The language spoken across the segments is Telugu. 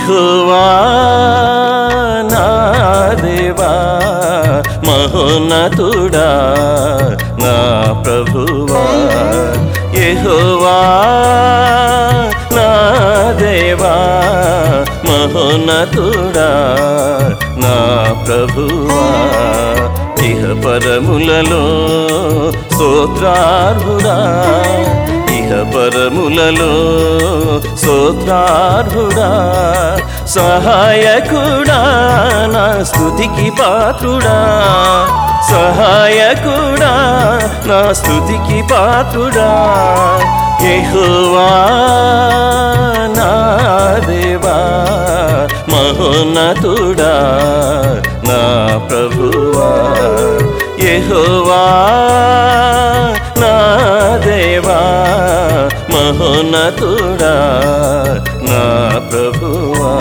యెహోవా నా దేవా మహోన్నతుడా నా ప్రభువా యెహోవా నా దేవా మహోన్నతుడా నా ప్రభువా ఇహ పరములలో స్తోత్రార్హుడా ఇహ పరములలో స్తోత్రార్హుడా సహాయకుడా నా స్తుతికి పాత్రుడా సహాయకుడా నా స్తుతికి పాత్రుడా యెహోవా నా దేవా మహోన్నతుడా నా ప్రభువా యెహోవా నా దేవా మహోన్నతుడా నా ప్రభువా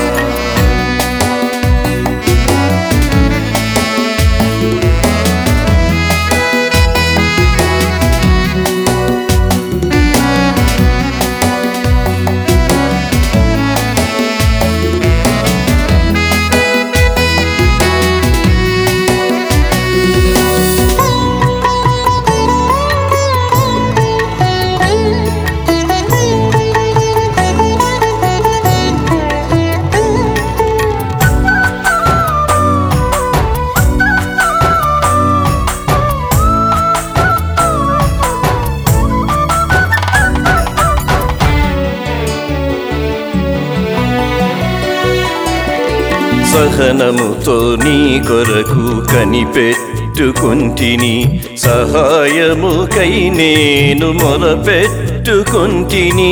సహనముతో నీ కొరకు కనిపెట్టుకొంటిని సహాయముకై నేను మొరపెట్టుకొంటిని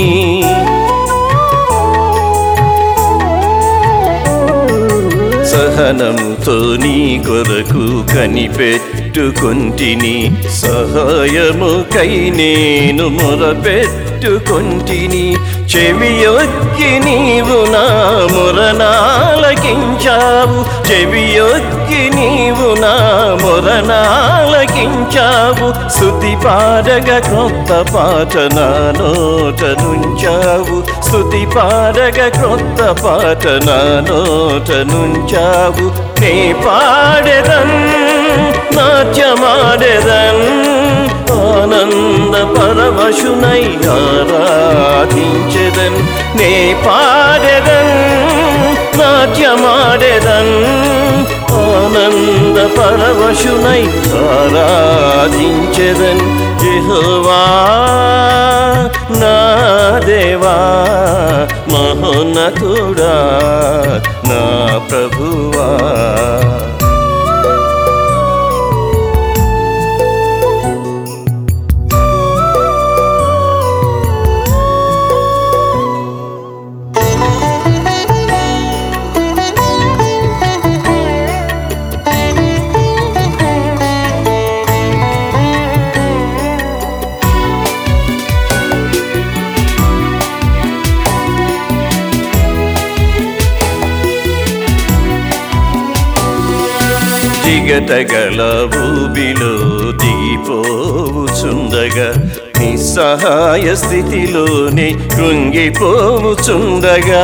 సహనముతో నీ కొరకు కనిపెట్టుకొంటిని సహాయముకై నేను మొరపెట్టుకొంటిని చెవియొగ్గి నీవు నా మొరనాలకించావు చెవియొగ్గి నీవు నా మొరనాలకించావు స్తుతి పాడగ క్రొత్త పాట నా నోట నుంచావు స్తుతి పాడగ క్రొత్త పాట నా నోట నుంచావు నే పాడెదన్ నాట్యమాడెదన్ ఆనంద పరవశునై ఆరాధించెదన్ నే పాడెదన్ నాట్యమాడెదన్ ఆనంద పరవశునై ఆరాధించెదన్ యెహోవా నా దేవా మహోన్నతుడా నా ప్రభువా జిగటగల ఊబిలో దిగిపోవుచుండగా నిస్సహాయ స్థితిలోనే కృంగిపోవుచుండగా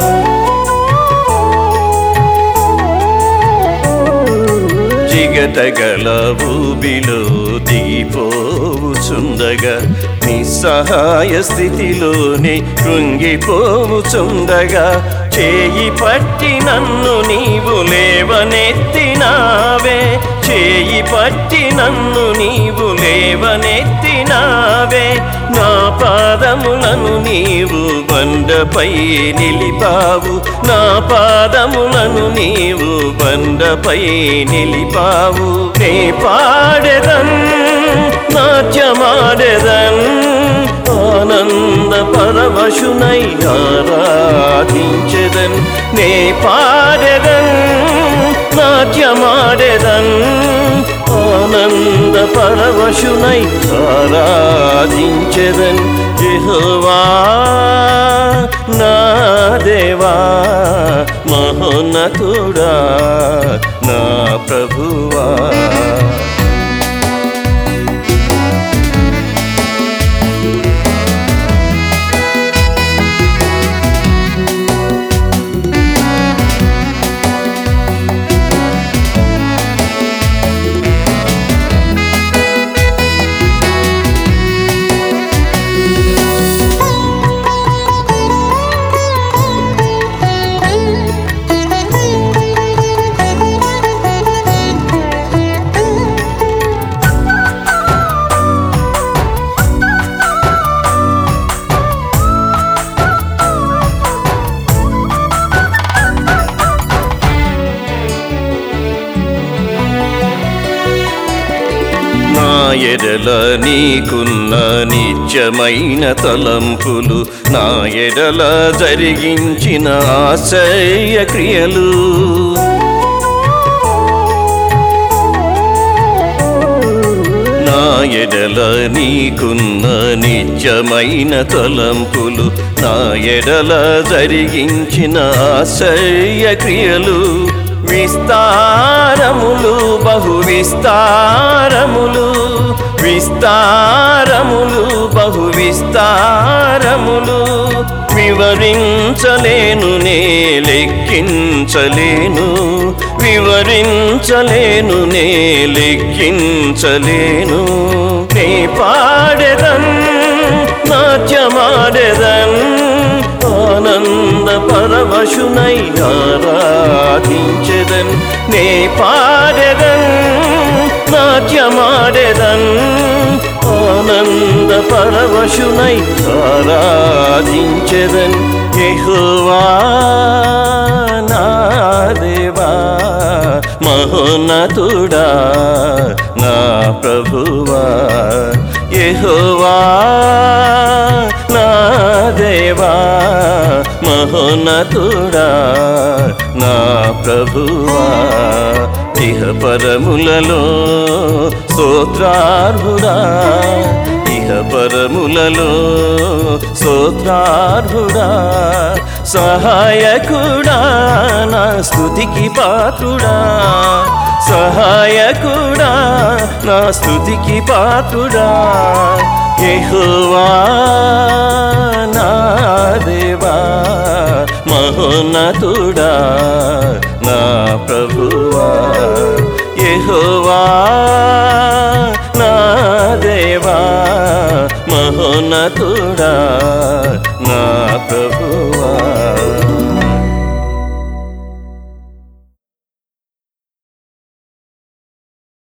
జిగటగల ఊబిలో దిగిపోవుచుండగా నిస్సహాయ స్థితిలోనే కృంగిపోవుచుండగా చేయి పట్టి నన్ను నీవు లేవనెత్తినావే చేయి పట్టి నన్ను నీవు లేవనెత్తినావే నా పాదములను నీవు బండపై నిలిపావు నా పాదములను నీవు బండపై నిలిపావు నే పాడెదన్ నాట్యమాడెదన్ ఆనంద పరవశునై ఆరాధించెదన్ నే పాడెదన్ నాట్యమాడెదన్ ఆనంద పరవశునై ఆరాధించెదన్ యెహోవా నా దేవా మహోన్నతుడా నా ప్రభువా ఎడల నీకున్న నిత్యమైన తలంపులు, నా ఎడల జరిగించిన ఆశ్చర్య క్రియలు, నా ఎడల నీకున్న నిత్యమైన తలంపులు, నా ఎడల జరిగించిన ఆశ్చర్య క్రియలు, విస్తారములు బహు విస్తారములు, విస్తారములు బహు విస్తారములు, వివరించలేను నే లెక్కించలేను, వివరించలేను నే లెక్కించలేను. నే పాడెదన్ నాట్యమాడెదన్, ఆనంద పరవశునై ఆరాధించెదన్. నే పాడెదన్ నాట్యమాడెదన్, ఆనంద పరవశునై ఆరాధించెదన్. యెహోవా నా దేవా, మహోన్నతుడా నా ప్రభువా, యెహోవా నా దేవా, మహోన్నతుడా నా ప్రభువా. ఇహపరములలో స్తోత్రార్హుడా, ఇహపరములలో స్తోత్రార్హుడా, సహాయకుడా నా స్తుతికి పాత్రుడా, సహాయకుడా నా స్తుతికి పాత్రుడా. యెహోవా నా దేవా, మహోన్నతుడా నా ప్రభువా, యెహోవా నా దేవా, మహోన్నతుడా నా ప్రభు.